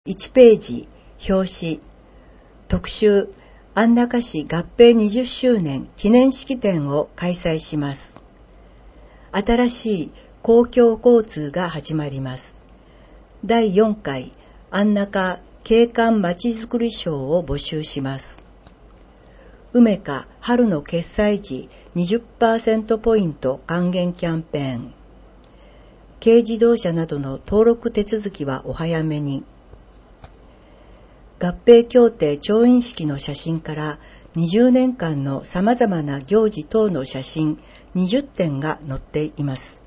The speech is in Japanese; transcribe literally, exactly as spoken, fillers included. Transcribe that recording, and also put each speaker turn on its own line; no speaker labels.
いちページ、表紙、特集、安中市合併にじゅっしゅうねん記念式典を開催します。新しい公共交通が始まります。だいよんかい安中景観まちづくり賞を募集します。梅花春の決済時 にじゅっパーセント ポイント還元キャンペーン。軽自動車などの登録手続きはお早めに。合併協定調印式の写真からにじゅうねんかんのさまざまな行事等の写真にじゅってんが載っています。